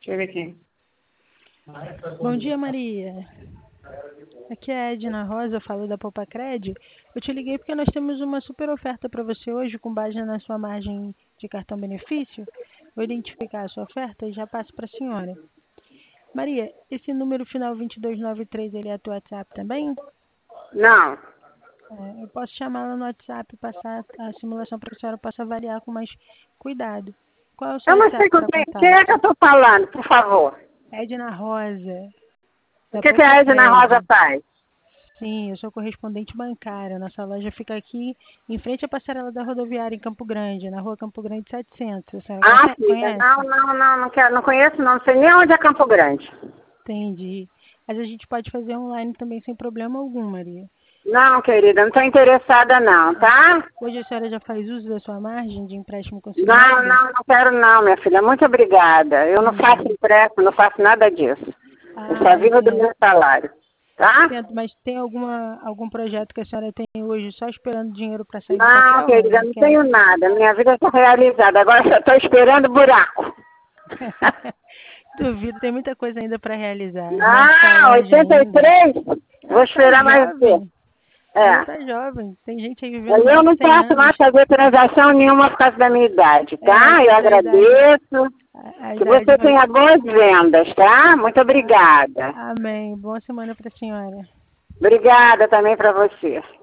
Deixa eu ver aqui. Bom dia, Maria. Aqui é a Edna Rosa, eu falo da Poupa Cred. Eu te liguei porque nós temos uma super oferta para você hoje, com base na sua margem de cartão benefício. Vou identificar a sua oferta e já passo para a senhora. Maria, esse número final 2293, ele é teu WhatsApp também? Não. Eu posso chamá-la no WhatsApp e passar a simulação para que a senhora possa avaliar com mais cuidado. Qual é o seu Eu não sei WhatsApp com para quem é contato? que eu tô falando, por favor. Edna Rosa, O da que Poupa a Edna Rosa Cred. faz? Sim, eu sou correspondente bancária. Nossa loja fica aqui em frente à passarela da rodoviária em Campo Grande, na rua Campo Grande 700. A senhora Ah, filha, conhece? não quero, não conheço não sei nem onde é Campo Grande. Entendi. Mas a gente pode fazer online também sem problema algum, Maria. Não, querida, não estou interessada não, tá? Hoje a senhora já faz uso da sua margem de empréstimo Não, consignado? não quero não, minha filha. Muito obrigada. Eu não faço Entendi. empréstimo, não faço nada disso. Eu só vivo do Entendo. meu salário, tá? Entendo, mas tem algum projeto que a senhora tem hoje só esperando dinheiro para sair do Não, papel? querida, Não não quer? tenho nada. Minha vida está realizada. Agora só estou esperando buraco. Duvido, tem muita coisa ainda para realizar. Montar a Ah, loja ainda. 83? Vou Ah, tá esperar mais o quê? jovem. Ainda É. tá jovem. Tem gente aí vivendo Eu mais de não 100 posso anos. mais fazer transação nenhuma por causa da minha idade, tá? Eu Mas a idade, agradeço. a Que idade você vai. tenha boas vendas, tá? Muito obrigada. Amém. Boa semana para a senhora. Obrigada também para você.